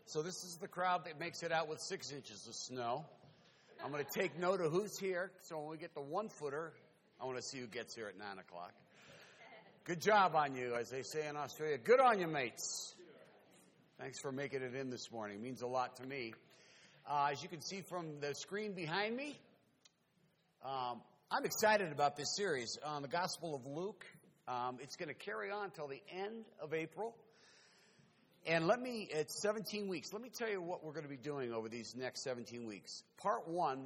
So this is the crowd that makes it out with 6 inches of snow. I'm going to take note of who's here. So when we get the one-footer, I want to see who gets here at 9 o'clock. Good job on you, as they say in Australia. Good on you, mates. Thanks for making it in this morning. It means a lot to me. As you can see from the screen behind me, I'm excited about this series on the Gospel of Luke. It's going to carry on until the end of April. And it's 17 weeks. Let me tell you what we're going to be doing over these next 17 weeks. Part one,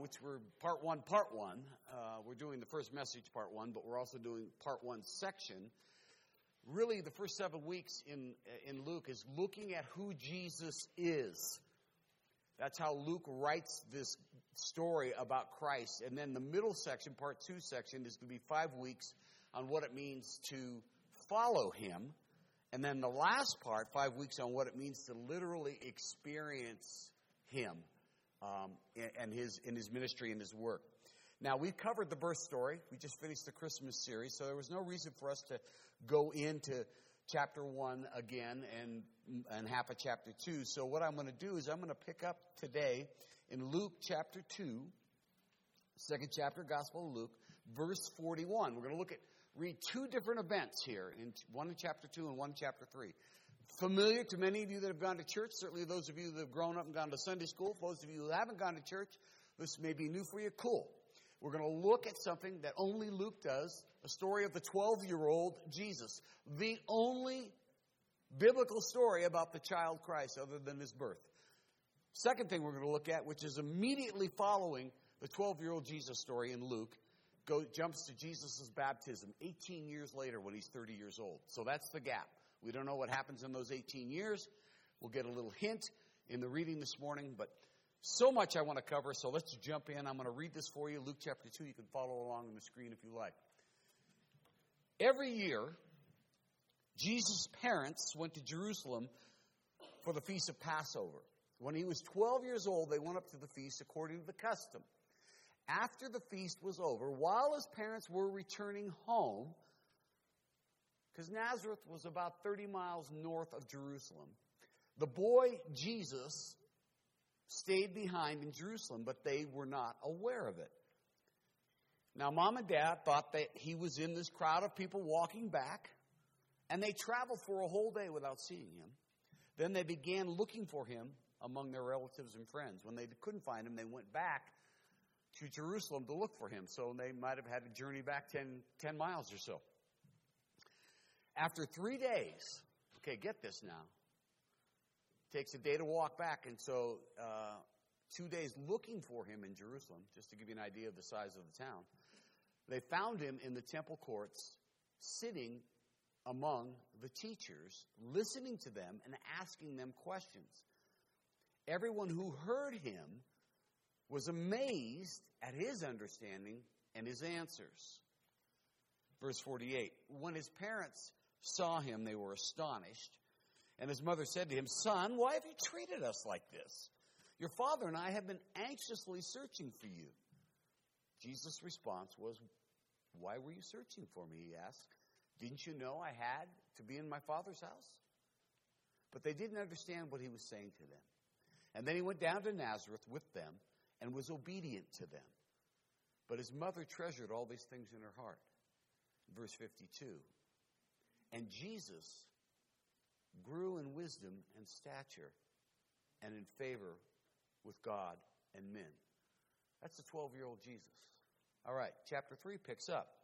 we're doing the first message, part one, but we're also doing part one section. Really, the first 7 weeks in Luke is looking at who Jesus is. That's how Luke writes this story about Christ. And then the middle section, part two section, is going to be 5 weeks on what it means to follow him. And then the last part, 5 weeks, on what it means to literally experience him and his ministry and his work. Now, we've covered the birth story. We just finished the Christmas series, so there was no reason for us to go into chapter 1 again and half of chapter 2. So what I'm going to do is I'm going to pick up today in Luke chapter 2, second chapter, Gospel of Luke, verse 41. We're going to read 2 different events here, one in chapter 2 and one in chapter 3. Familiar to many of you that have gone to church, certainly those of you that have grown up and gone to Sunday school. For those of you who haven't gone to church, this may be new for you. Cool. We're going to look at something that only Luke does, a story of the 12-year-old Jesus, the only biblical story about the child Christ other than his birth. Second thing we're going to look at, which is immediately following the 12-year-old Jesus story in Luke, jumps to Jesus' baptism 18 years later when he's 30 years old. So that's the gap. We don't know what happens in those 18 years. We'll get a little hint in the reading this morning, but so much I want to cover, so let's jump in. I'm going to read this for you, Luke chapter 2. You can follow along on the screen if you like. Every year, Jesus' parents went to Jerusalem for the Feast of Passover. When he was 12 years old, they went up to the feast according to the custom. After the feast was over, while his parents were returning home, because Nazareth was about 30 miles north of Jerusalem, the boy Jesus stayed behind in Jerusalem, but they were not aware of it. Now, Mom and Dad thought that he was in this crowd of people walking back, and they traveled for a whole day without seeing him. Then they began looking for him among their relatives and friends. When they couldn't find him, they went back to Jerusalem to look for him. So they might have had to journey back 10 miles or so. After 3 days, okay, get this now. It takes a day to walk back, and so 2 days looking for him in Jerusalem, just to give you an idea of the size of the town. They found him in the temple courts, sitting among the teachers, listening to them and asking them questions. Everyone who heard him was amazed at his understanding and his answers. Verse 48, when his parents saw him, they were astonished. And his mother said to him, "Son, why have you treated us like this? Your father and I have been anxiously searching for you." Jesus' response was, "Why were you searching for me?" he asked. "Didn't you know I had to be in my Father's house?" But they didn't understand what he was saying to them. And then he went down to Nazareth with them and was obedient to them. But his mother treasured all these things in her heart. Verse 52. And Jesus grew in wisdom and stature and in favor with God and men. That's the 12-year-old Jesus. All right, chapter 3 picks up.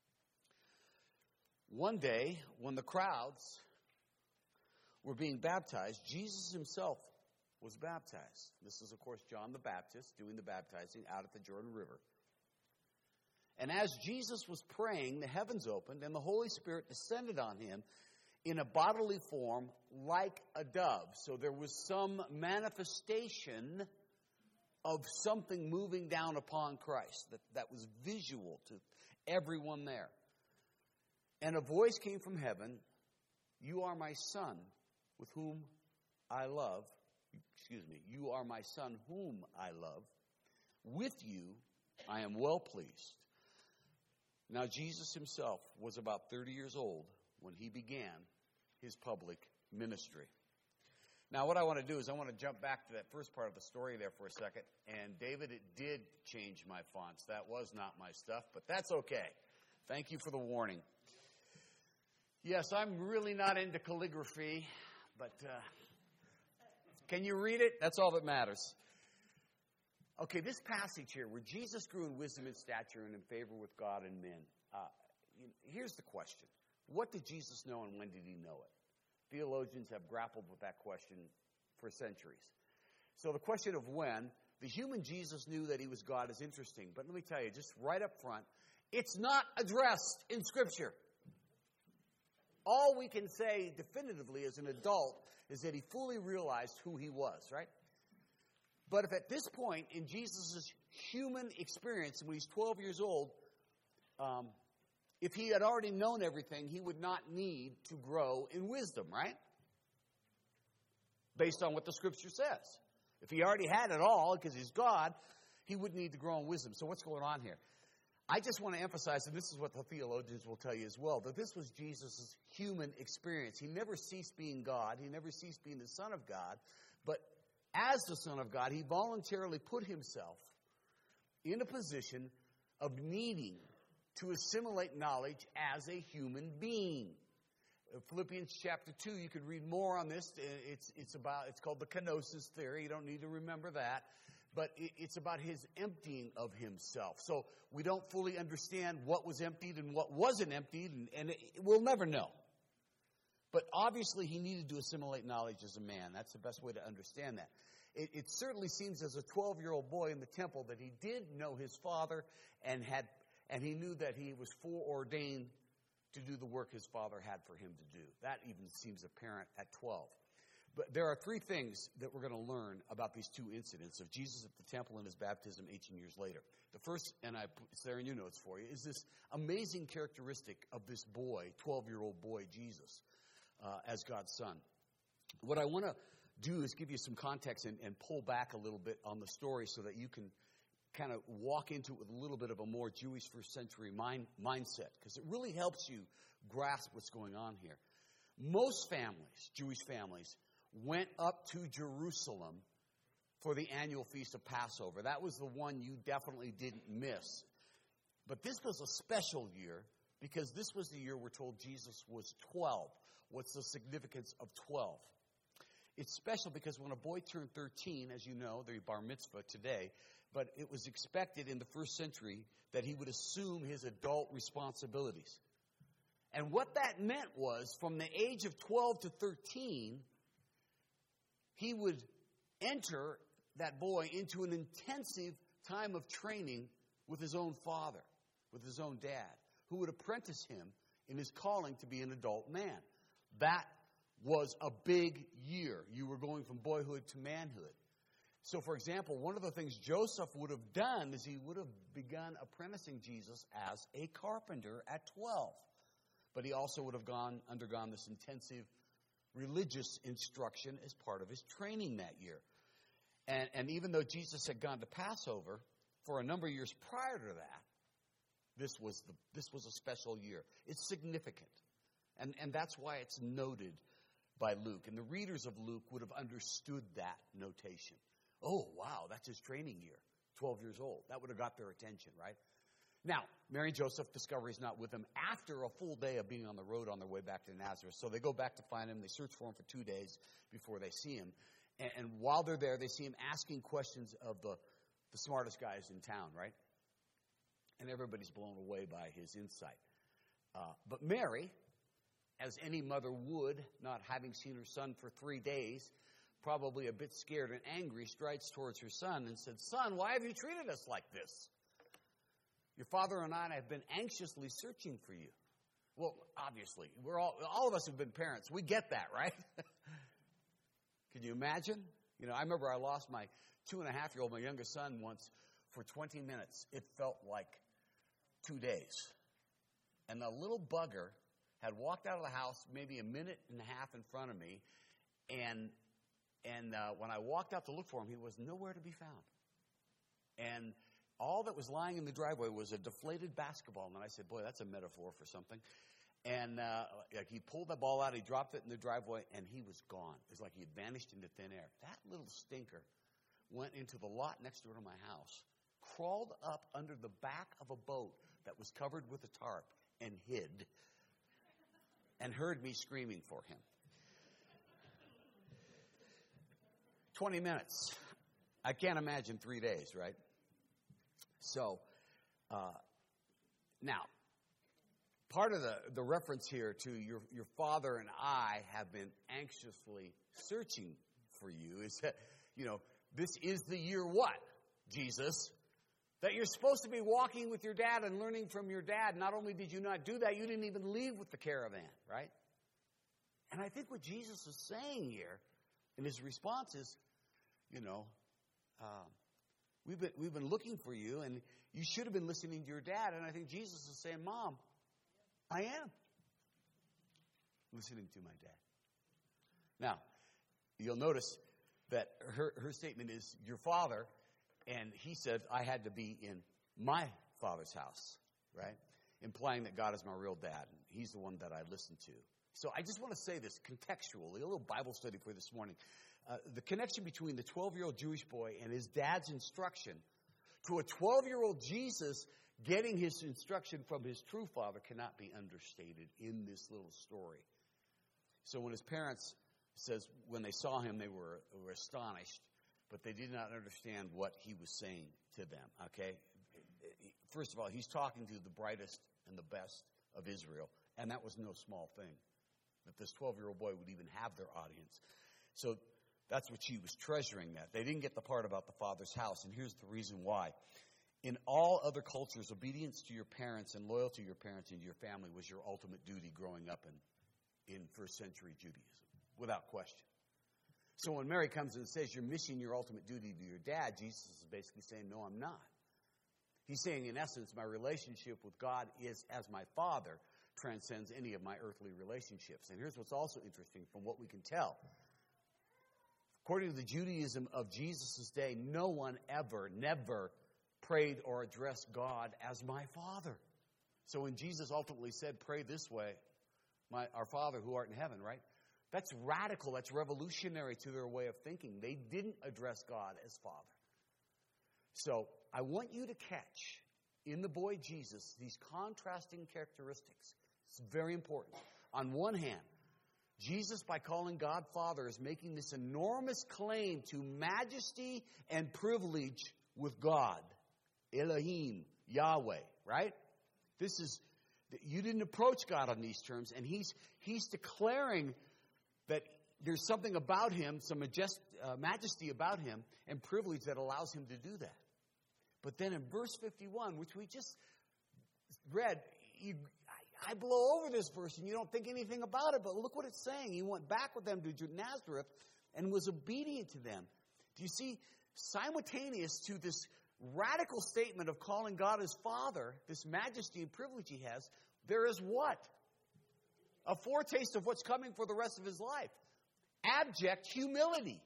One day, when the crowds were being baptized, Jesus himself was baptized. This is, of course, John the Baptist doing the baptizing out at the Jordan River. And as Jesus was praying, the heavens opened and the Holy Spirit descended on him in a bodily form like a dove. So there was some manifestation of something moving down upon Christ that was visual to everyone there. And a voice came from heaven, "You are my son, with whom I love." You are my son whom I love. With you I am well pleased. Now Jesus himself was about 30 years old when he began his public ministry. Now, what I want to do is I want to jump back to that first part of the story there for a second. And, David, it did change my fonts. That was not my stuff, but that's okay. Thank you for the warning. Yes, I'm really not into calligraphy, but can you read it? That's all that matters. Okay, this passage here, where Jesus grew in wisdom and stature and in favor with God and men. Here's the question. What did Jesus know and when did he know it? Theologians have grappled with that question for centuries. So the question of when, the human Jesus knew that he was God is interesting. But let me tell you, just right up front, it's not addressed in Scripture. All we can say definitively as an adult is that he fully realized who he was, right? But if at this point in Jesus' human experience, when he's 12 years old, if he had already known everything, he would not need to grow in wisdom, right? Based on what the Scripture says. If he already had it all, because he's God, he wouldn't need to grow in wisdom. So what's going on here? I just want to emphasize, and this is what the theologians will tell you as well, that this was Jesus' human experience. He never ceased being God. He never ceased being the Son of God. But as the Son of God, he voluntarily put himself in a position of needing to assimilate knowledge as a human being. Philippians chapter 2, you could read more on this. It's called the kenosis theory. You don't need to remember that. But it's about his emptying of himself. So we don't fully understand what was emptied and what wasn't emptied, and we'll never know. But obviously he needed to assimilate knowledge as a man. That's the best way to understand that. It certainly seems as a 12-year-old boy in the temple that he did know his Father and he knew that he was foreordained to do the work his Father had for him to do. That even seems apparent at 12. But there are three things that we're going to learn about these two incidents of Jesus at the temple and his baptism 18 years later. The first, and it's there in your notes for you, is this amazing characteristic of this boy, 12-year-old boy, Jesus, as God's son. What I want to do is give you some context and pull back a little bit on the story so that you can kind of walk into it with a little bit of a more Jewish first century mindset, because it really helps you grasp what's going on here. Most families, Jewish families, went up to Jerusalem for the annual feast of Passover. That was the one you definitely didn't miss. But this was a special year because this was the year we're told Jesus was 12. What's the significance of 12? It's special because when a boy turned 13, as you know, the bar mitzvah today, but it was expected in the first century that he would assume his adult responsibilities. And what that meant was from the age of 12 to 13, he would enter that boy into an intensive time of training with his own father, with his own dad, who would apprentice him in his calling to be an adult man. That was a big year. You were going from boyhood to manhood. So, for example, one of the things Joseph would have done is he would have begun apprenticing Jesus as a carpenter at 12. But he also would have undergone this intensive religious instruction as part of his training that year. And even though Jesus had gone to Passover for a number of years prior to that, this was a special year. It's significant. And that's why it's noted by Luke. And the readers of Luke would have understood that notation. Oh, wow, that's his training year, 12 years old. That would have got their attention, right? Now, Mary and Joseph discover he's not with them after a full day of being on the road on their way back to Nazareth. So they go back to find him. They search for him for 2 days before they see him. And while they're there, they see him asking questions of the smartest guys in town, right? And everybody's blown away by his insight. But Mary, as any mother would, not having seen her son for 3 days, probably a bit scared and angry, strides towards her son and said, "Son, why have you treated us like this? Your father and I have been anxiously searching for you." Well, obviously, we're all of us have been parents. We get that, right? Can you imagine? You know, I remember I lost my 2.5-year-old, my youngest son, once for 20 minutes. It felt like 2 days. And the little bugger had walked out of the house maybe a minute and a half in front of me, and when I walked out to look for him, he was nowhere to be found. And all that was lying in the driveway was a deflated basketball. And I said, boy, that's a metaphor for something. And like he pulled the ball out, he dropped it in the driveway, and he was gone. It was like he had vanished into thin air. That little stinker went into the lot next door to my house, crawled up under the back of a boat that was covered with a tarp, and hid, and heard me screaming for him. 20 minutes. I can't imagine 3 days, right? So, now, part of the reference here to your father and I have been anxiously searching for you is that, this is the year what, Jesus? That you're supposed to be walking with your dad and learning from your dad. Not only did you not do that, you didn't even leave with the caravan, right? And I think what Jesus is saying here in his response is, we've been looking for you, and you should have been listening to your dad. And I think Jesus is saying, Mom, I am listening to my dad. Now, you'll notice that her statement is your father, and he said I had to be in my father's house, right? Implying that God is my real dad, and he's the one that I listen to. So I just want to say this contextually, a little Bible study for this morning. The connection between the 12-year-old Jewish boy and his dad's instruction to a 12-year-old Jesus getting his instruction from his true father cannot be understated in this little story. So when his parents says when they saw him, they were astonished, but they did not understand what he was saying to them, okay? First of all, he's talking to the brightest and the best of Israel, and that was no small thing, that this 12-year-old boy would even have their audience. So that's what she was treasuring that. They didn't get the part about the Father's house, and here's the reason why. In all other cultures, obedience to your parents and loyalty to your parents and your family was your ultimate duty growing up in first century Judaism, without question. So when Mary comes and says you're missing your ultimate duty to your dad, Jesus is basically saying, no, I'm not. He's saying, in essence, my relationship with God is, as my Father, transcends any of my earthly relationships. And here's what's also interesting from what we can tell. According to the Judaism of Jesus' day, no one never prayed or addressed God as my Father. So when Jesus ultimately said, pray this way, our Father who art in heaven, right? That's radical. That's revolutionary to their way of thinking. They didn't address God as Father. So I want you to catch in the boy Jesus these contrasting characteristics. It's very important. On one hand, Jesus, by calling God Father, is making this enormous claim to majesty and privilege with God. Elohim, Yahweh, right? You didn't approach God on these terms, and he's declaring that there's something about him, some majesty about him, and privilege that allows him to do that. But then in verse 51, which we just read, I blow over this verse and you don't think anything about it, but look what it's saying. He went back with them to Nazareth and was obedient to them. Do you see, simultaneous to this radical statement of calling God his Father, this majesty and privilege he has, there is what? A foretaste of what's coming for the rest of his life. Abject humility.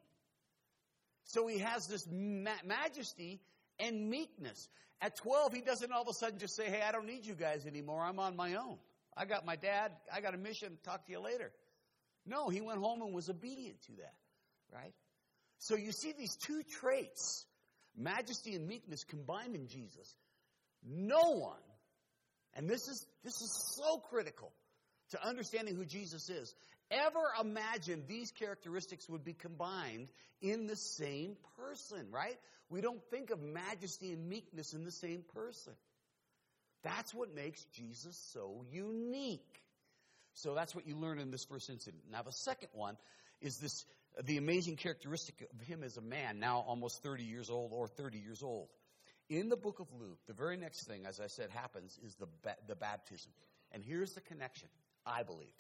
So he has this majesty and meekness. At 12, he doesn't all of a sudden just say, hey, I don't need you guys anymore. I'm on my own. I got my dad. I got a mission. Talk to you later. No, he went home and was obedient to that, right? So you see these two traits, majesty and meekness, combined in Jesus. No one, and this is so critical to understanding who Jesus is, ever imagined these characteristics would be combined in the same person, right? We don't think of majesty and meekness in the same person. That's what makes Jesus so unique. So that's what you learn in this first incident. Now the second one is the amazing characteristic of him as a man, now almost 30 years old or 30 years old. In the book of Luke, the very next thing, as I said, happens is the baptism. And here's the connection, I believe.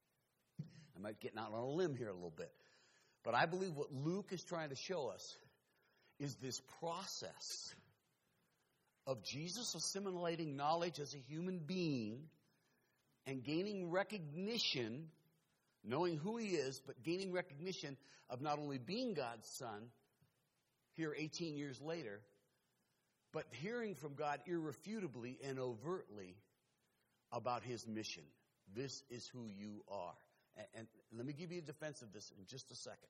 I might get out on a limb here a little bit. But I believe what Luke is trying to show us is this process of Jesus assimilating knowledge as a human being and gaining recognition, knowing who he is, but gaining recognition of not only being God's son here 18 years later, but hearing from God irrefutably and overtly about his mission. This is who you are. And let me give you a defense of this in just a second.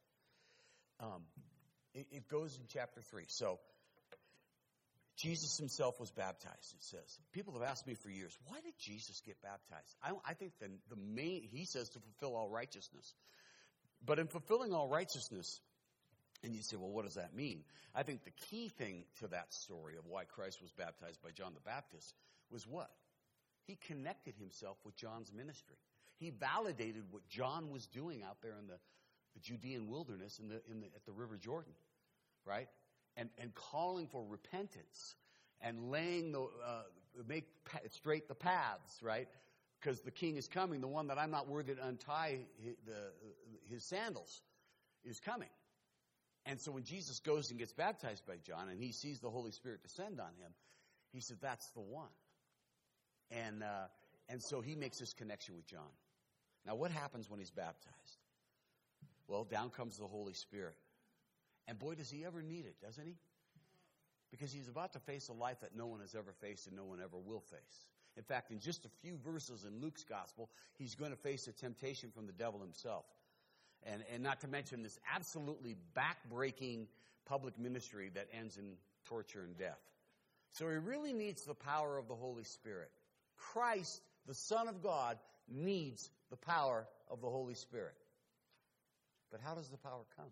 It goes in chapter 3. So, Jesus himself was baptized, it says. People have asked me for years, why did Jesus get baptized? I think the main, he says to fulfill all righteousness. But in fulfilling all righteousness, and you say, well, what does that mean? I think the key thing to that story of why Christ was baptized by John the Baptist was what? He connected himself with John's ministry. He validated what John was doing out there in the Judean wilderness at the River Jordan, right? And calling for repentance and laying make straight the paths, right? Because the king is coming, the one that I'm not worthy to untie his sandals is coming. And so when Jesus goes and gets baptized by John and he sees the Holy Spirit descend on him, he said, that's the one. And so he makes this connection with John. Now, what happens when he's baptized? Well, down comes the Holy Spirit. And boy, does he ever need it, doesn't he? Because he's about to face a life that no one has ever faced and no one ever will face. In fact, in just a few verses in Luke's gospel, he's going to face a temptation from the devil himself. And not to mention this absolutely back-breaking public ministry that ends in torture and death. So he really needs the power of the Holy Spirit. Christ, the Son of God, needs the power of the Holy Spirit. But how does the power come?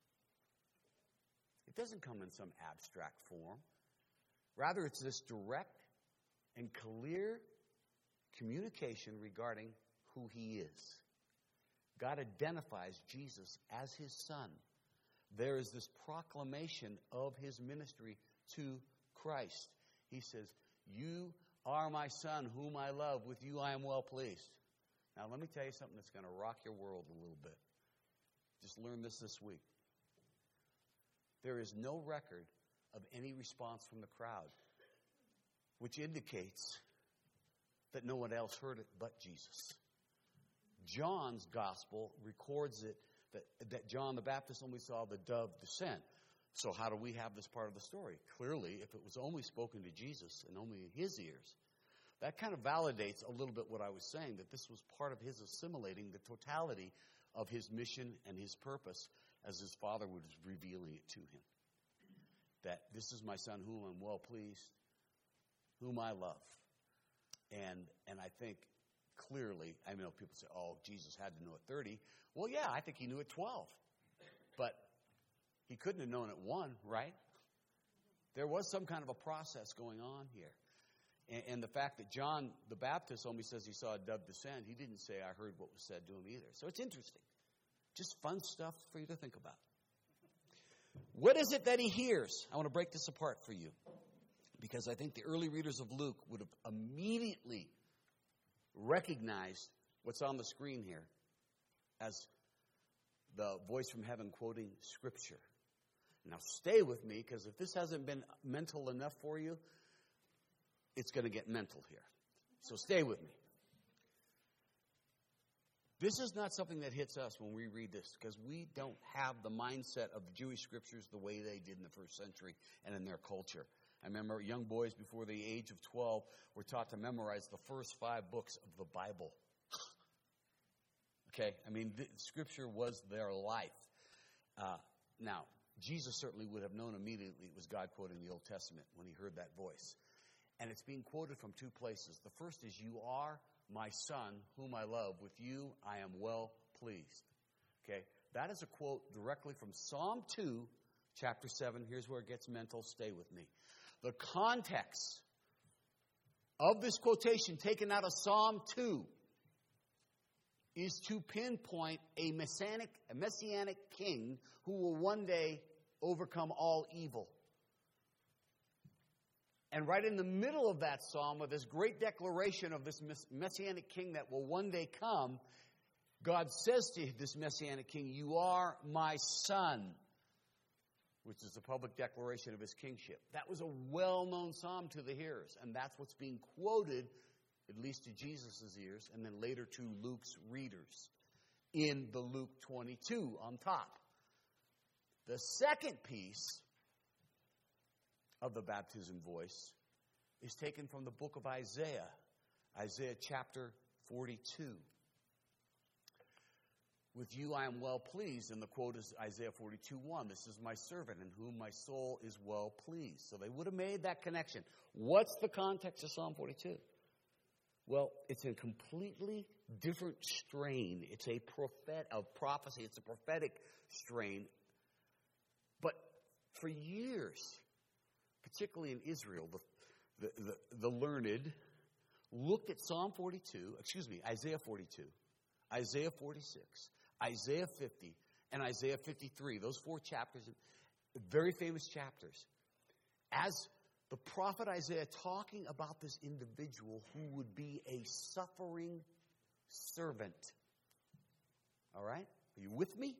It doesn't come in some abstract form. Rather, it's this direct and clear communication regarding who he is. God identifies Jesus as his son. There is this proclamation of his ministry to Christ. He says, you are my son whom I love. With you I am well pleased. Now let me tell you something that's going to rock your world a little bit. Just learn this week. There is no record of any response from the crowd, which indicates that no one else heard it but Jesus. John's gospel records it that John the Baptist only saw the dove descend. So how do we have this part of the story? Clearly, if it was only spoken to Jesus and only in his ears, that kind of validates a little bit what I was saying, that this was part of his assimilating the totality of his mission and his purpose as his Father was revealing it to him. That this is my son whom I'm well pleased, whom I love. And I think clearly, I know people say, oh, Jesus had to know at 30. Well, yeah, I think he knew at 12. But he couldn't have known at 1, right? There was some kind of a process going on here. And the fact that John the Baptist only says he saw a dove descend, he didn't say, I heard what was said to him either. So it's interesting. Just fun stuff for you to think about. What is it that he hears? I want to break this apart for you. Because I think the early readers of Luke would have immediately recognized what's on the screen here as the voice from heaven quoting Scripture. Now stay with me, because if this hasn't been mental enough for you, it's going to get mental here. So stay with me. This is not something that hits us when we read this, because we don't have the mindset of the Jewish Scriptures the way they did in the first century and in their culture. I remember young boys before the age of 12 were taught to memorize the first 5 books of the Bible. Okay? I mean, Scripture was their life. Now, Jesus certainly would have known immediately it was God quoting the Old Testament when he heard that voice. And it's being quoted from 2 places. The first is, you are my son whom I love. With you I am well pleased. Okay? That is a quote directly from Psalm 2, chapter 7. Here's where it gets mental. Stay with me. The context of this quotation taken out of Psalm 2 is to pinpoint a messianic king who will one day overcome all evil. And right in the middle of that psalm, with this great declaration of this messianic king that will one day come, God says to this messianic king, you are my son, which is a public declaration of his kingship. That was a well-known psalm to the hearers, and that's what's being quoted, at least to Jesus' ears, and then later to Luke's readers in the Luke 22 on top. The second piece of the baptism voice is taken from the book of Isaiah, Isaiah chapter 42. With you I am well pleased, and the quote is Isaiah 42:1. This is my servant in whom my soul is well pleased. So they would have made that connection. What's the context of Psalm 42? Well, it's a completely different strain. It's a prophecy. It's a prophetic strain. But for years, particularly in Israel, the learned looked at Isaiah 42, Isaiah 46, Isaiah 50, and Isaiah 53, those 4 chapters, very famous chapters, as the prophet Isaiah talking about this individual who would be a suffering servant. All right? Are you with me?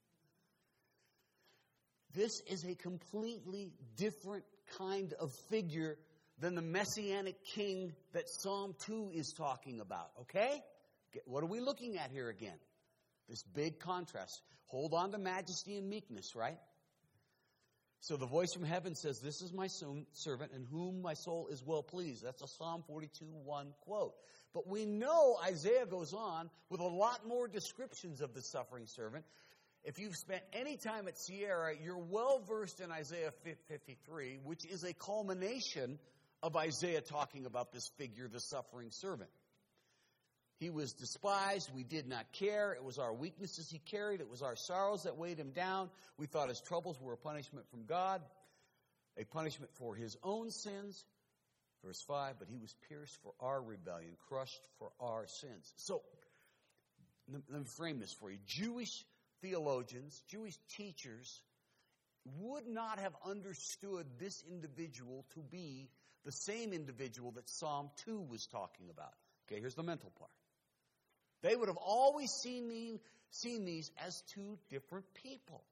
This is a completely different kind of figure than the Messianic king that Psalm 2 is talking about. Okay? What are we looking at here again? This big contrast. Hold on to majesty and meekness, right? So the voice from heaven says, this is my servant in whom my soul is well pleased. That's a Psalm 42:1 quote. But we know Isaiah goes on with a lot more descriptions of the suffering servant. If you've spent any time at Sierra, you're well versed in Isaiah 53, which is a culmination of Isaiah talking about this figure, the suffering servant. He was despised. We did not care. It was our weaknesses he carried. It was our sorrows that weighed him down. We thought his troubles were a punishment from God, a punishment for his own sins. Verse 5, but he was pierced for our rebellion, crushed for our sins. So, let me frame this for you. Jewish theologians, Jewish teachers would not have understood this individual to be the same individual that Psalm 2 was talking about. Okay, here's the mental part. They would have always seen these as 2 different people.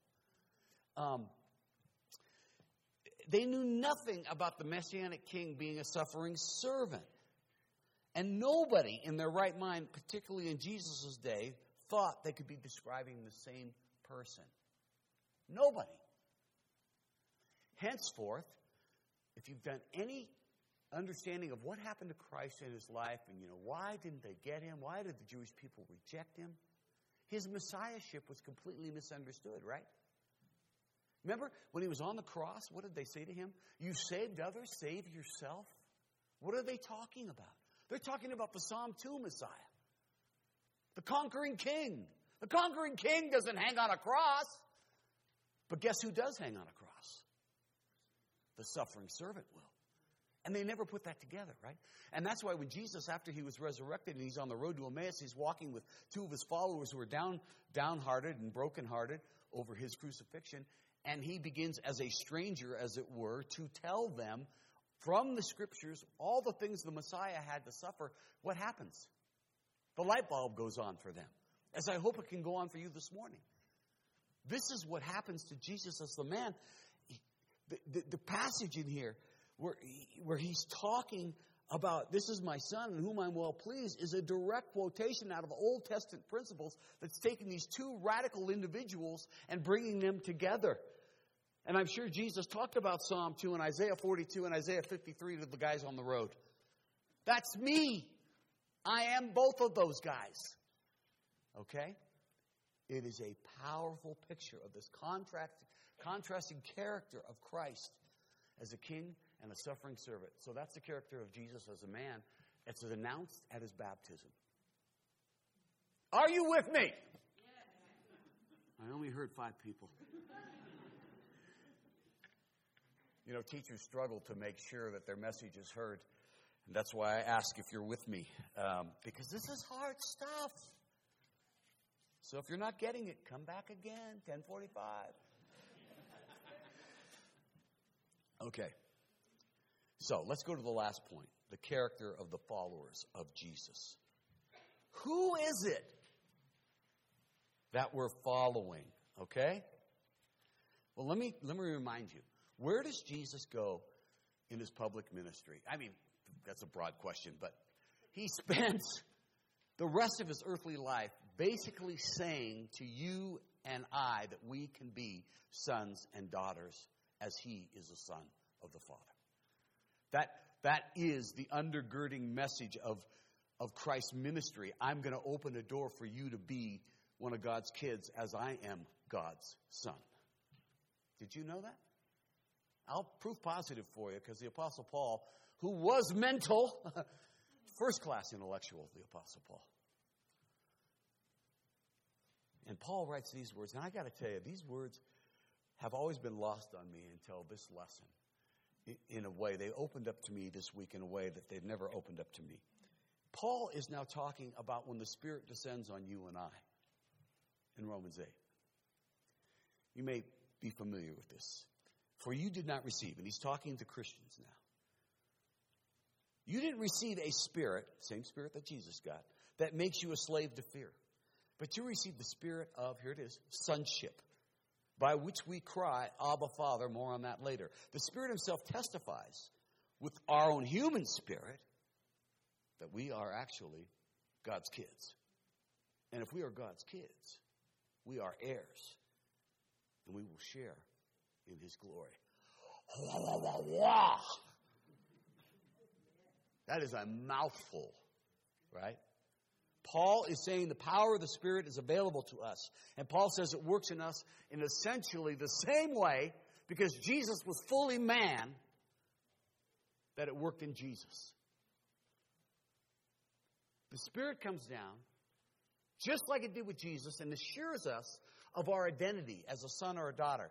They knew nothing about the Messianic king being a suffering servant. And nobody in their right mind, particularly in Jesus' day, thought they could be describing the same person. Nobody. Henceforth, if you've done any understanding of what happened to Christ in his life, and why didn't they get him? Why did the Jewish people reject him? His messiahship was completely misunderstood, right? Remember when he was on the cross, what did they say to him? You saved others, save yourself. What are they talking about? They're talking about the Psalm 2 Messiah. The conquering king. The conquering king doesn't hang on a cross. But guess who does hang on a cross? The suffering servant will. And they never put that together, right? And that's why when Jesus, after he was resurrected and he's on the road to Emmaus, he's walking with 2 of his followers who are downhearted and brokenhearted over his crucifixion. And he begins as a stranger, as it were, to tell them from the scriptures all the things the Messiah had to suffer. What happens? The light bulb goes on for them, as I hope it can go on for you this morning. This is what happens to Jesus as the man. The passage in here where he's talking about, this is my son in whom I'm well pleased, is a direct quotation out of Old Testament principles that's taking these 2 radical individuals and bringing them together. And I'm sure Jesus talked about Psalm 2 and Isaiah 42 and Isaiah 53 to the guys on the road. That's me. I am both of those guys. Okay? It is a powerful picture of this contrasting character of Christ as a king and a suffering servant. So that's the character of Jesus as a man. It's announced at his baptism. Are you with me? I only heard 5 people. Teachers struggle to make sure that their message is heard. And that's why I ask if you're with me. Because this is hard stuff. So if you're not getting it, come back again, 10:45. Okay. So let's go to the last point, the character of the followers of Jesus. Who is it that we're following? Okay? Well, let me remind you. Where does Jesus go in his public ministry? I mean, that's a broad question, but he spends the rest of his earthly life basically saying to you and I that we can be sons and daughters as he is a son of the Father. That is the undergirding message of of Christ's ministry. I'm going to open a door for you to be one of God's kids as I am God's son. Did you know that? I'll prove positive for you because the Apostle Paul, who was mental, first-class intellectual, the Apostle Paul. And Paul writes these words, and I got to tell you, these words have always been lost on me until this lesson. In a way, they opened up to me this week in a way that they've never opened up to me. Paul is now talking about when the Spirit descends on you and I in Romans 8. You may be familiar with this. For you did not receive, and he's talking to Christians now. You didn't receive a spirit, same spirit that Jesus got, that makes you a slave to fear. But you received the spirit of, here it is, sonship, by which we cry, Abba, Father. More on that later. The Spirit himself testifies with our own human spirit that we are actually God's kids. And if we are God's kids, we are heirs, and we will share in his glory. That is a mouthful, right? Paul is saying the power of the Spirit is available to us. And Paul says it works in us in essentially the same way because Jesus was fully man that it worked in Jesus. The Spirit comes down just like it did with Jesus and assures us of our identity as a son or a daughter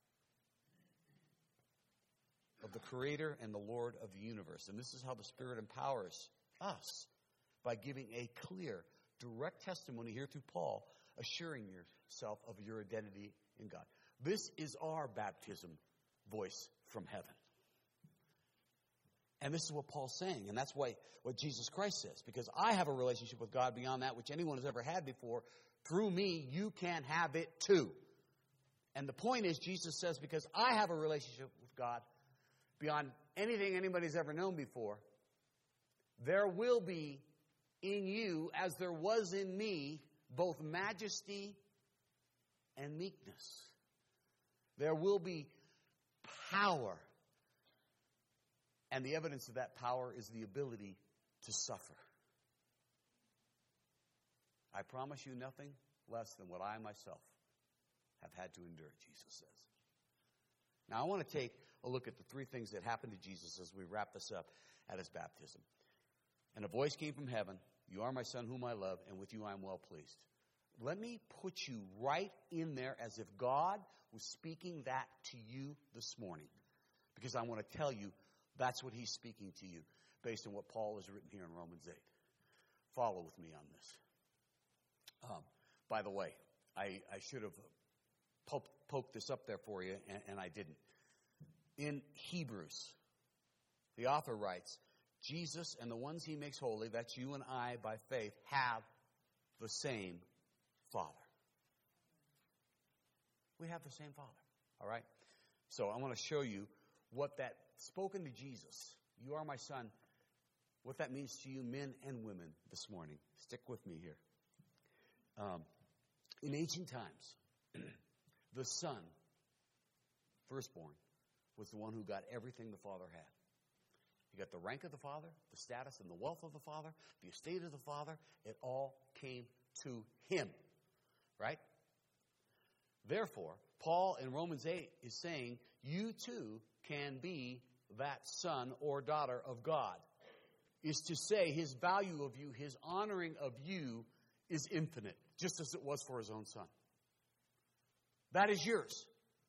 of the Creator and the Lord of the universe. And this is how the Spirit empowers us by giving a clear, direct testimony here through Paul, assuring yourself of your identity in God. This is our baptism voice from heaven. And this is what Paul's saying, and that's what Jesus Christ says. Because I have a relationship with God beyond that which anyone has ever had before. Through me, you can have it too. And the point is, Jesus says, because I have a relationship with God beyond anything anybody's ever known before, there will be in you, as there was in me, both majesty and meekness. There will be power. And the evidence of that power is the ability to suffer. I promise you nothing less than what I myself have had to endure, Jesus says. Now, I want to take a look at the three things that happened to Jesus as we wrap this up at his baptism. And a voice came from heaven, "You are my son whom I love, and with you I am well pleased." Let me put you right in there as if God was speaking that to you this morning. Because I want to tell you that's what he's speaking to you based on what Paul has written here in Romans 8. Follow with me on this. By the way, I should have poked this up there for you, and I didn't. In Hebrews, the author writes, Jesus and the ones he makes holy, that's you and I by faith, have the same Father. We have the same Father, all right? So I want to show you what that, spoken to Jesus, you are my son, what that means to you men and women this morning. Stick with me here. In ancient times, the son, firstborn, was the one who got everything the father had. He got the rank of the father, the status and the wealth of the father, the estate of the father. It all came to him, right? Therefore, Paul in Romans 8 is saying, you too can be that son or daughter of God. Is to say his value of you, his honoring of you is infinite, just as it was for his own son. That is yours.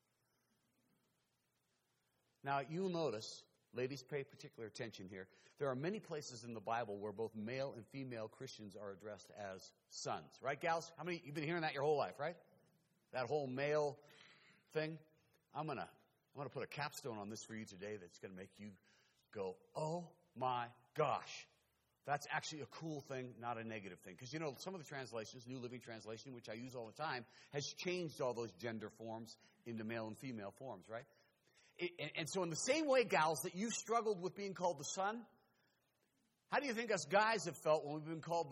Now, you'll notice, ladies, pay particular attention here. There are many places in the Bible where both male and female Christians are addressed as sons. Right, gals? How many, you've been hearing that your whole life, right? That whole male thing. I'm gonna put a capstone on this for you today that's going to make you go, oh my gosh. That's actually a cool thing, not a negative thing. Because, you know, some of the translations, New Living Translation, which I use all the time, has changed all those gender forms into male and female forms, right? And so in the same way, gals, that you struggled with being called the son, how do you think us guys have felt when we've been called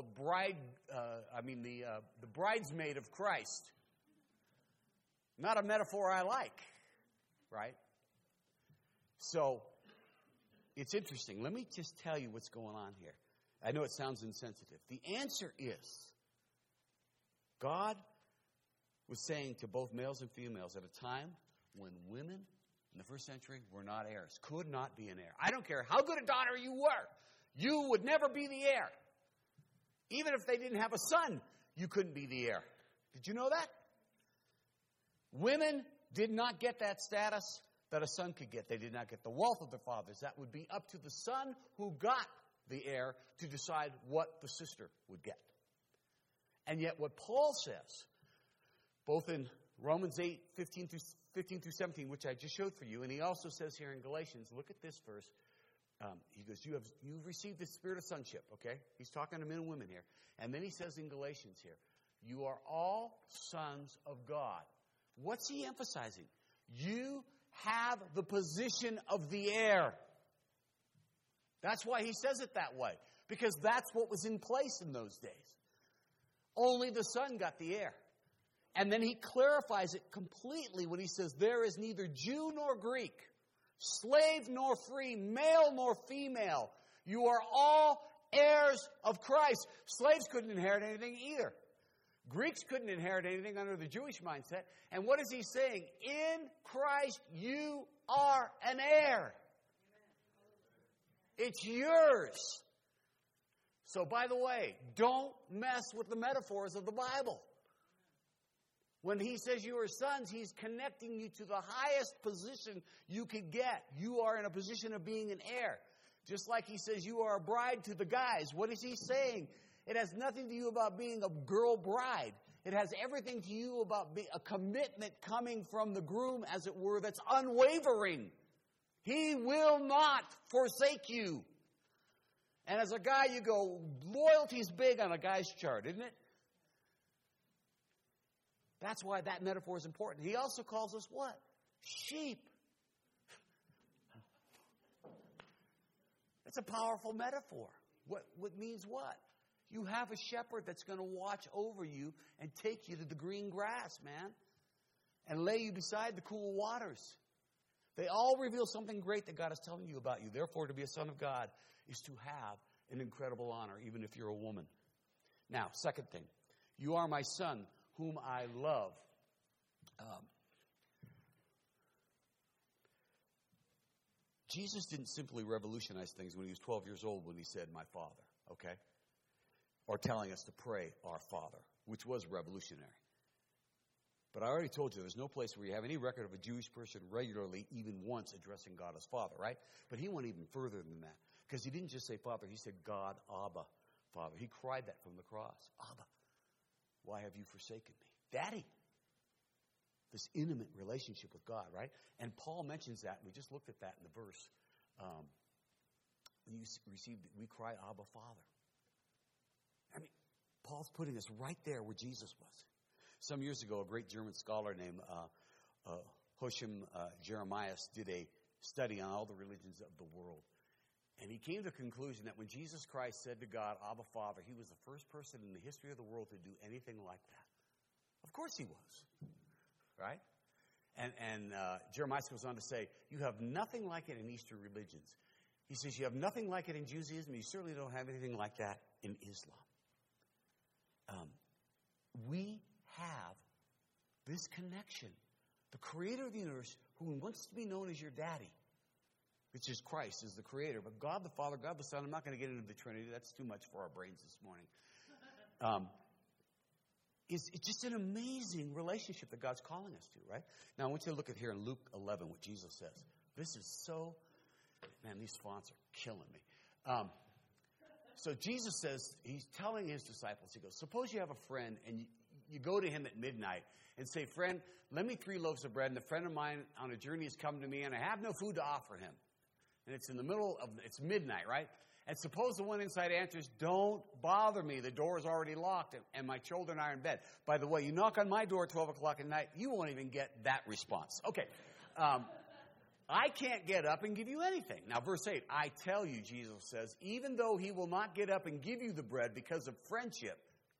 the bridesmaid of Christ? Not a metaphor I like, right? So, it's interesting. Let me just tell you what's going on here. I know it sounds insensitive. The answer is, God was saying to both males and females at a time when women in the first century were not heirs, could not be an heir. I don't care how good a daughter you were, you would never be the heir. Even if they didn't have a son, you couldn't be the heir. Did you know that? Women did not get that status that a son could get. They did not get the wealth of their fathers. That would be up to the son who got the heir to decide what the sister would get. And yet what Paul says, both in Romans 8, 15 through 17, which I just showed for you, and he also says here in Galatians, look at this verse. He goes, you've received the spirit of sonship, okay? He's talking to men and women here. And then he says in Galatians here, you are all sons of God. What's he emphasizing? You have the position of the heir. That's why he says it that way, because that's what was in place in those days. Only the son got the heir. And then he clarifies it completely when he says, there is neither Jew nor Greek, slave nor free, male nor female. You are all heirs of Christ. Slaves couldn't inherit anything either. Greeks couldn't inherit anything under the Jewish mindset. And what is he saying? In Christ, you are an heir. It's yours. So, by the way, don't mess with the metaphors of the Bible. When he says you are sons, he's connecting you to the highest position you could get. You are in a position of being an heir. Just like he says you are a bride to the guys. What is he saying? It has nothing to do about being a girl bride. It has everything to do about a commitment coming from the groom, as it were, that's unwavering. He will not forsake you. And as a guy, you go, loyalty's big on a guy's chart, isn't it? That's why that metaphor is important. He also calls us what? Sheep. It's a powerful metaphor. What means what? You have a shepherd that's going to watch over you and take you to the green grass, man, and lay you beside the cool waters. They all reveal something great that God is telling you about you. Therefore, to be a son of God is to have an incredible honor, even if you're a woman. Now, second thing, you are my son, whom I love. Jesus didn't simply revolutionize things when he was 12 years old when he said, my Father, okay? Or telling us to pray, our Father, which was revolutionary. But I already told you, there's no place where you have any record of a Jewish person regularly, even once, addressing God as Father, right? But he went even further than that, because he didn't just say Father, he said God, Abba, Father. He cried that from the cross. Abba, why have you forsaken me? Daddy. This intimate relationship with God, right? And Paul mentions that. We just looked at that in the verse. When you received it, we cry, Abba, Father. I mean, Paul's putting us right there where Jesus was. Some years ago, a great German scholar named Hosham Jeremias did a study on all the religions of the world. And he came to the conclusion that when Jesus Christ said to God, Abba, Father, he was the first person in the history of the world to do anything like that. Of course he was. Right? And Jeremias goes on to say, you have nothing like it in Eastern religions. He says, you have nothing like it in Judaism. You certainly don't have anything like that in Islam. We have this connection. The creator of the universe, who wants to be known as your daddy, which is Christ, is the creator. But God the Father, God the Son, I'm not going to get into the Trinity. That's too much for our brains this morning. It's just an amazing relationship that God's calling us to, right? Now, I want you to look at here in Luke 11 what Jesus says. This is so, man, these fonts are killing me. So Jesus says, he's telling his disciples, he goes, suppose you have a friend and you go to him at midnight and say, friend, lend me 3 loaves of bread, and a friend of mine on a journey has come to me and I have no food to offer him. And it's in the middle of, it's midnight, right? And suppose the one inside answers, don't bother me. The door is already locked and my children are in bed. By the way, you knock on my door at 12 o'clock at night, you won't even get that response. Okay. I can't get up and give you anything. Now, verse 8, I tell you, Jesus says, even though he will not get up and give you the bread because of friendship,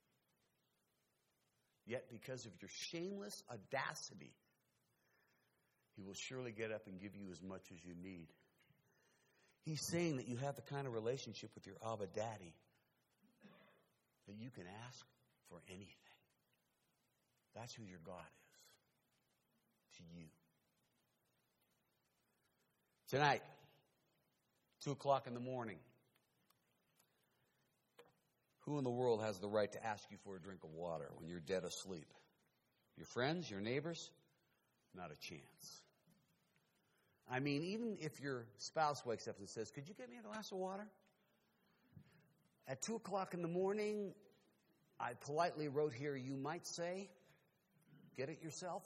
yet because of your shameless audacity, he will surely get up and give you as much as you need. He's saying that you have the kind of relationship with your Abba Daddy that you can ask for anything. That's who your God is to you. Tonight, 2 o'clock in the morning, who in the world has the right to ask you for a drink of water when you're dead asleep? Your friends, your neighbors? Not a chance. I mean, even if your spouse wakes up and says, could you get me a glass of water? At 2 o'clock in the morning, I politely wrote here, you might say, get it yourself.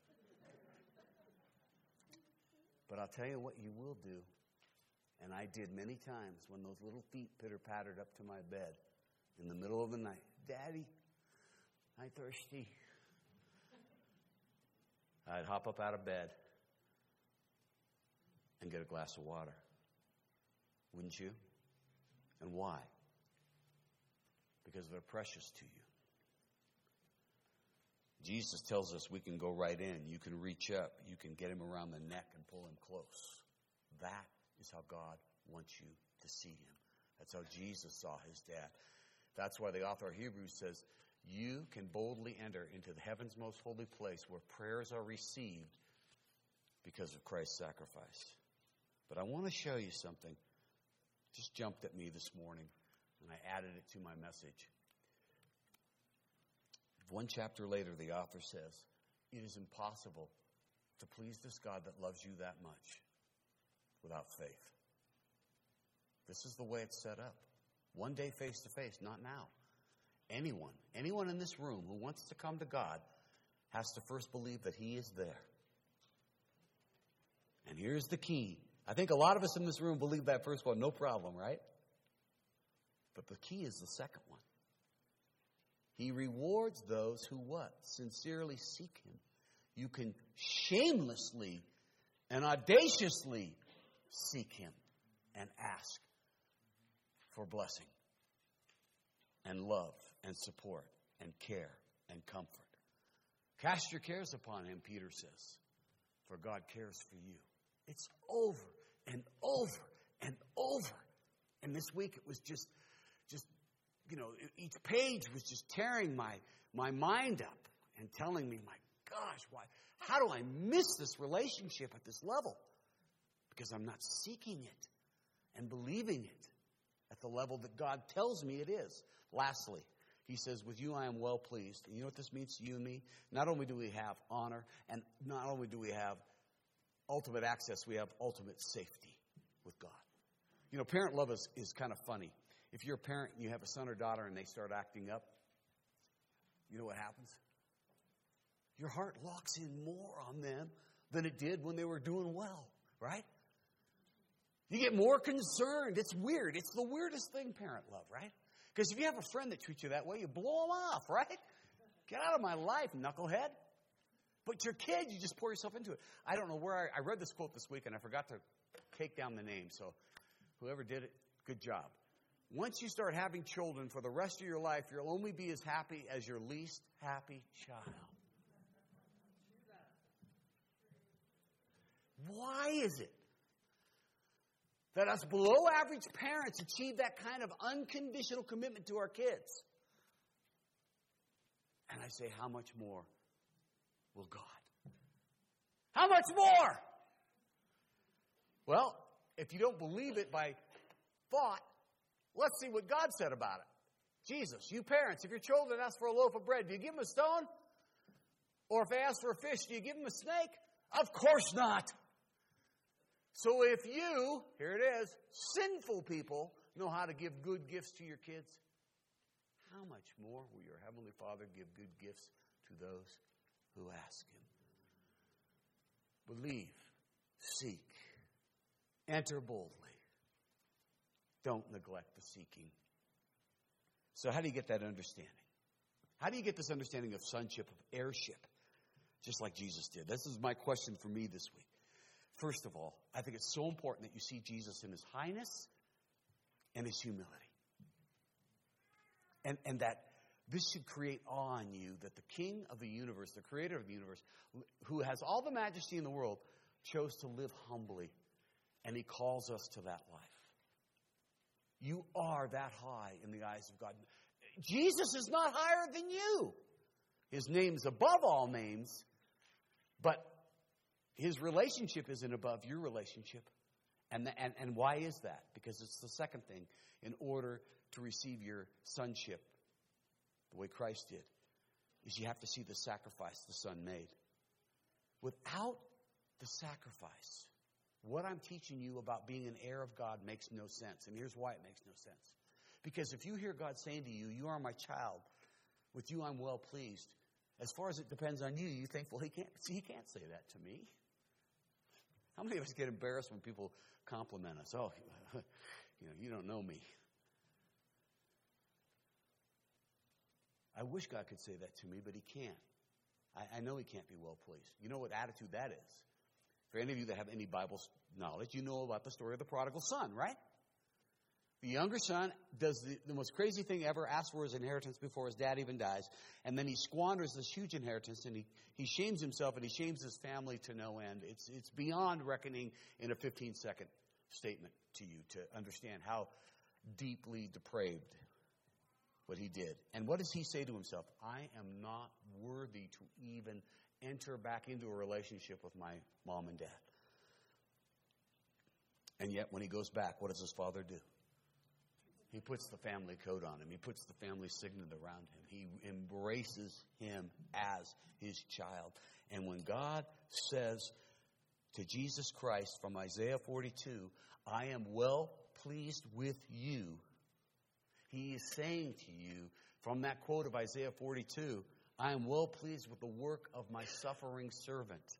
But I'll tell you what you will do, and I did many times when those little feet pitter-pattered up to my bed in the middle of the night. Daddy, I'm thirsty. I'd hop up out of bed and get a glass of water. Wouldn't you? And why? Because they're precious to you. Jesus tells us we can go right in. You can reach up. You can get him around the neck and pull him close. That is how God wants you to see him. That's how Jesus saw his dad. That's why the author of Hebrews says, you can boldly enter into the heaven's most holy place where prayers are received because of Christ's sacrifice. But I want to show you something. Just jumped at me this morning, and I added it to my message. One chapter later, the author says, it is impossible to please this God that loves you that much without faith. This is the way it's set up. One day face to face, not now. Anyone in this room who wants to come to God has to first believe that he is there. And here's the key. I think a lot of us in this room believe that first one, no problem, right? But the key is the second one. He rewards those who what? Sincerely seek him. You can shamelessly and audaciously seek him and ask for blessing and love and support and care and comfort. Cast your cares upon him, Peter says, for God cares for you. It's over and over and over. And this week it was just each page was just tearing my mind up and telling me, my gosh, why? How do I miss this relationship at this level? Because I'm not seeking it and believing it at the level that God tells me it is. Lastly, he says, with you I am well pleased. And you know what this means to you and me? Not only do we have honor, and not only do we have ultimate access, we have ultimate safety with God. You know, parent love is kind of funny. If you're a parent and you have a son or daughter and they start acting up, you know what happens? Your heart locks in more on them than it did when they were doing well, right? You get more concerned. It's weird. It's the weirdest thing, parent love, right? Because if you have a friend that treats you that way, you blow them off, right? Get out of my life, knucklehead. But your kid, you just pour yourself into it. I don't know where I read this quote this week, and I forgot to take down the name. So whoever did it, good job. Once you start having children for the rest of your life, you'll only be as happy as your least happy child. Why is it that us below average parents achieve that kind of unconditional commitment to our kids? And I say, how much more will God? How much more? Well, if you don't believe it by thought, let's see what God said about it. Jesus, you parents, if your children ask for a loaf of bread, do you give them a stone? Or if they ask for a fish, do you give them a snake? Of course not. So if you, here it is, sinful people, know how to give good gifts to your kids, how much more will your Heavenly Father give good gifts to those who ask him? Believe, seek, enter boldly. Don't neglect the seeking. So how do you get that understanding? How do you get this understanding of sonship, of heirship, just like Jesus did? This is my question for me this week. First of all, I think it's so important that you see Jesus in his highness and his humility. And that this should create awe in you that the King of the universe, the creator of the universe, who has all the majesty in the world, chose to live humbly. And he calls us to that life. You are that high in the eyes of God. Jesus is not higher than you. His name's above all names, but his relationship isn't above your relationship. And why is that? Because it's the second thing. In order to receive your sonship, the way Christ did, is you have to see the sacrifice the Son made. Without the sacrifice, what I'm teaching you about being an heir of God makes no sense. And here's why it makes no sense. Because if you hear God saying to you, you are my child, with you I'm well pleased, as far as it depends on you, you think, well, he can't say that to me. How many of us get embarrassed when people compliment us? Oh, you don't know me. I wish God could say that to me, but he can't. I know he can't be well pleased. You know what attitude that is? For any of you that have any Bible knowledge, you know about the story of the prodigal son, right? The younger son does the most crazy thing ever, asks for his inheritance before his dad even dies, and then he squanders this huge inheritance, and he shames himself and he shames his family to no end. It's beyond reckoning in a 15-second statement to you to understand how deeply depraved what he did. And what does he say to himself? I am not worthy to even enter back into a relationship with my mom and dad. And yet when he goes back, what does his father do? He puts the family coat on him. He puts the family signet around him. He embraces him as his child. And when God says to Jesus Christ from Isaiah 42, I am well pleased with you, he is saying to you from that quote of Isaiah 42, I am well pleased with the work of my suffering servant.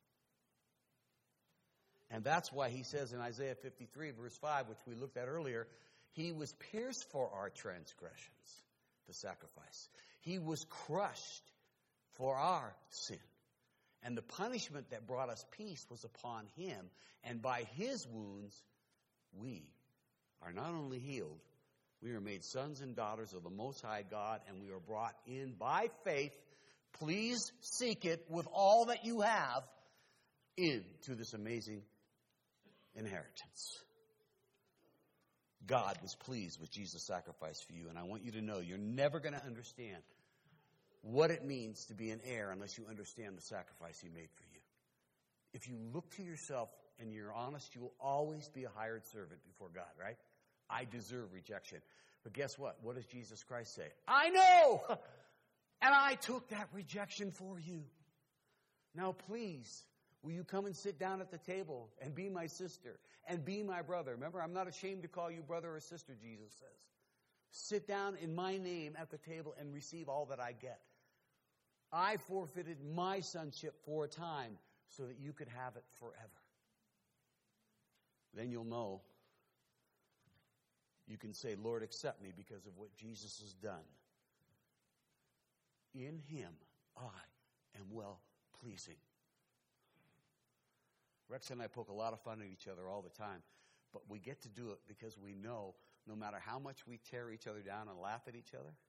And that's why he says in Isaiah 53, verse 5, which we looked at earlier, he was pierced for our transgressions, the sacrifice. He was crushed for our sin. And the punishment that brought us peace was upon him. And by his wounds, we are not only healed, we are made sons and daughters of the Most High God, and we are brought in by faith. Please seek it with all that you have into this amazing inheritance. God was pleased with Jesus' sacrifice for you, and I want you to know you're never going to understand what it means to be an heir unless you understand the sacrifice he made for you. If you look to yourself and you're honest, you will always be a hired servant before God, right? I deserve rejection. But guess what? What does Jesus Christ say? I know! And I took that rejection for you. Now please, will you come and sit down at the table and be my sister and be my brother? Remember, I'm not ashamed to call you brother or sister, Jesus says. Sit down in my name at the table and receive all that I get. I forfeited my sonship for a time so that you could have it forever. Then you'll know. You can say, Lord, accept me because of what Jesus has done. In him, I am well pleasing. Rex and I poke a lot of fun at each other all the time, but we get to do it because we know no matter how much we tear each other down and laugh at each other,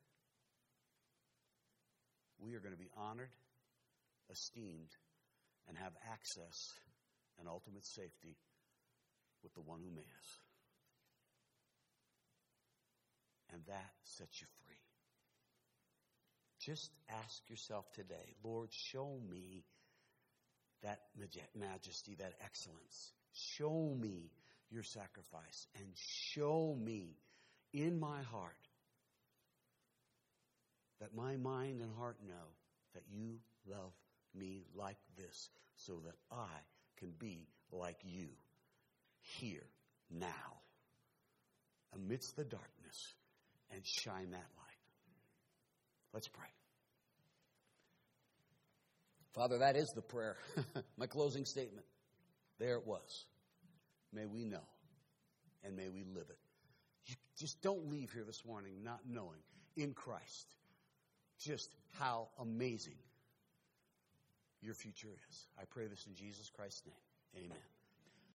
we are going to be honored, esteemed, and have access and ultimate safety with the one who made us. And that sets you free. Just ask yourself today, Lord, show me that majesty, that excellence. Show me your sacrifice and show me in my heart that my mind and heart know that you love me like this so that I can be like you here, now, amidst the darkness, and shine that light. Let's pray. Father, that is the prayer. My closing statement. There it was. May we know and may we live it. You just don't leave here this morning not knowing in Christ just how amazing your future is. I pray this in Jesus Christ's name. Amen.